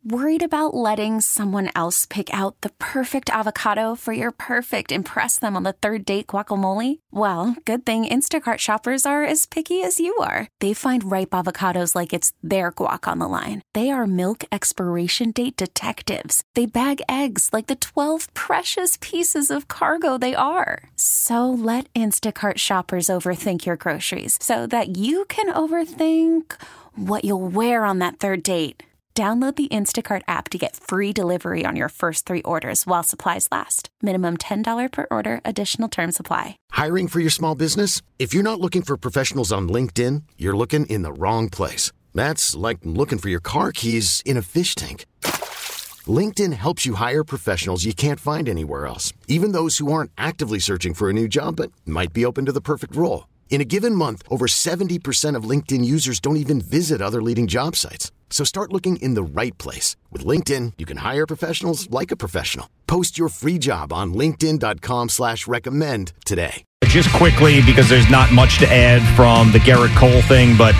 Worried about letting someone else pick out the perfect avocado for your perfect impress them on the third date guacamole? Well, good thing Instacart shoppers are as picky as you are. They find ripe avocados like it's their guac on the line. They are milk expiration date detectives. They bag eggs like the 12 precious pieces of cargo they are. So let Instacart shoppers overthink your groceries so that you can overthink what you'll wear on that third date. Download the Instacart app to get free delivery on your first 3 orders while supplies last. Minimum $10 per order. Additional terms apply. Hiring for your small business? If you're not looking for professionals on LinkedIn, you're looking in the wrong place. That's like looking for your car keys in a fish tank. LinkedIn helps you hire professionals you can't find anywhere else, even those who aren't actively searching for a new job but might be open to the perfect role. In a given month, over 70% of LinkedIn users don't even visit other leading job sites. So start looking in the right place. With LinkedIn, you can hire professionals like a professional. Post your free job on linkedin.com/recommend today. Just quickly, because there's not much to add from the Gerrit Cole thing, but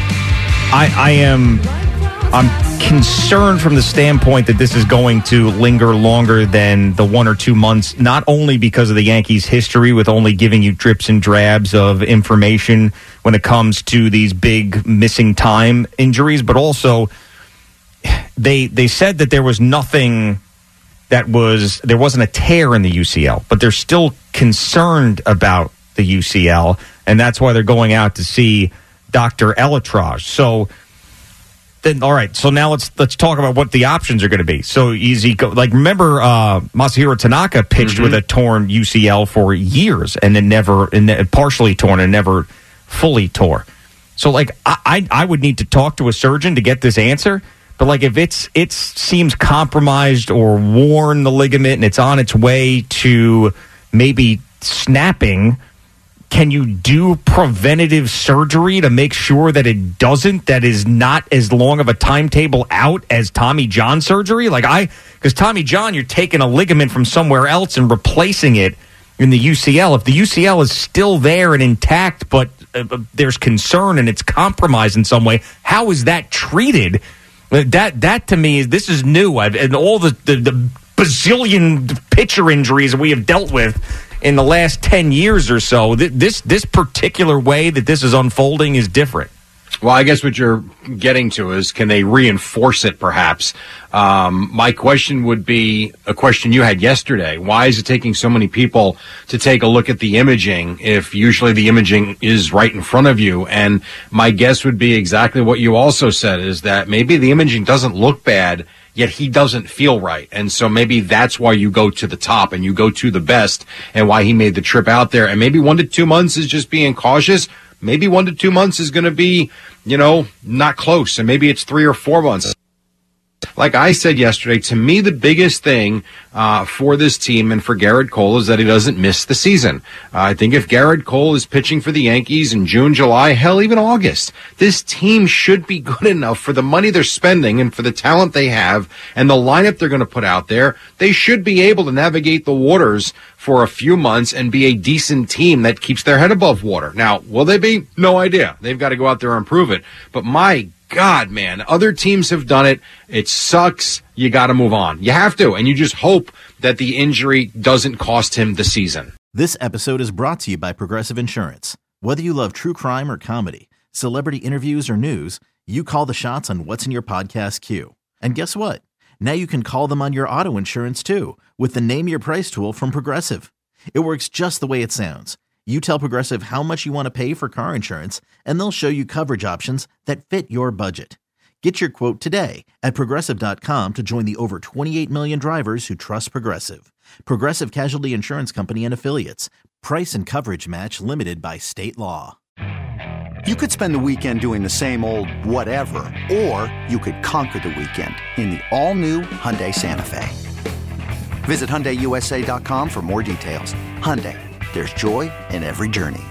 I'm concerned from the standpoint that this is going to linger longer than the 1 or 2 months, not only because of the Yankees' history with only giving you drips and drabs of information when it comes to these big missing time injuries, but also they said that there was nothing there wasn't a tear in the UCL, but they're still concerned about the UCL, and that's why they're going out to see Dr. Elatrage. So then, all right. So now let's talk about what the options are going to be. So easy, remember Masahiro Tanaka pitched with a torn UCL for years, and then partially torn and never fully tore. So I would need to talk to a surgeon to get this answer. But if it seems compromised or worn, the ligament, and it's on its way to maybe snapping, can you do preventative surgery to make sure that it doesn't? That is not as long of a timetable out as Tommy John surgery? Because Tommy John, you're taking a ligament from somewhere else and replacing it in the UCL. If the UCL is still there and intact, but there's concern and it's compromised in some way, how is that treated? That to me, this is new. And all the bazillion pitcher injuries we have dealt with in the last 10 years or so, this particular way that this is unfolding is different. Well, I guess what you're getting to is, can they reinforce it, perhaps? My question would be a question you had yesterday. Why is it taking so many people to take a look at the imaging if usually the imaging is right in front of you? And my guess would be exactly what you also said, is that maybe the imaging doesn't look bad, yet he doesn't feel right. And so maybe that's why you go to the top and you go to the best, and why he made the trip out there. And maybe 1 to 2 months is just being cautious. Maybe 1 to 2 months is going to be, not close. And maybe it's 3 or 4 months. Like I said yesterday, to me, the biggest thing for this team and for Gerrit Cole is that he doesn't miss the season. I think if Gerrit Cole is pitching for the Yankees in June, July, hell, even August, this team should be good enough for the money they're spending and for the talent they have and the lineup they're going to put out there. They should be able to navigate the waters for a few months and be a decent team that keeps their head above water. Now, will they be? No idea. They've got to go out there and prove it. But my God, man, other teams have done it. It sucks. You got to move on. You have to. And you just hope that the injury doesn't cost him the season. This episode is brought to you by Progressive Insurance. Whether you love true crime or comedy, celebrity interviews or news, you call the shots on what's in your podcast queue. And guess what? Now you can call them on your auto insurance too with the Name Your Price tool from Progressive. It works just the way it sounds. You tell Progressive how much you want to pay for car insurance, and they'll show you coverage options that fit your budget. Get your quote today at Progressive.com to join the over 28 million drivers who trust Progressive. Progressive Casualty Insurance Company and Affiliates. Price and coverage match limited by state law. You could spend the weekend doing the same old whatever, or you could conquer the weekend in the all-new Hyundai Santa Fe. Visit HyundaiUSA.com for more details. Hyundai, there's joy in every journey.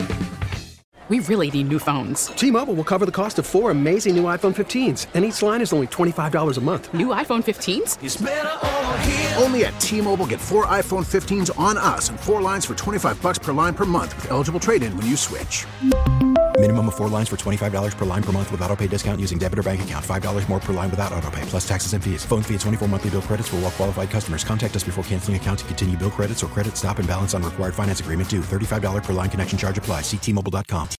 We really need new phones. T-Mobile will cover the cost of 4 amazing new iPhone 15s, and each line is only $25 a month. New iPhone 15s? It's better over here. Only at T-Mobile, get 4 iPhone 15s on us and 4 lines for $25 per line per month with eligible trade-in when you switch. Minimum of 4 lines for $25 per line per month with autopay discount using debit or bank account. $5 more per line without autopay, plus taxes and fees. Phone fee at 24 monthly bill credits for well qualified customers. Contact us before canceling account to continue bill credits or credit stop and balance on required finance agreement due. $35 per line connection charge applies. See T-Mobile.com.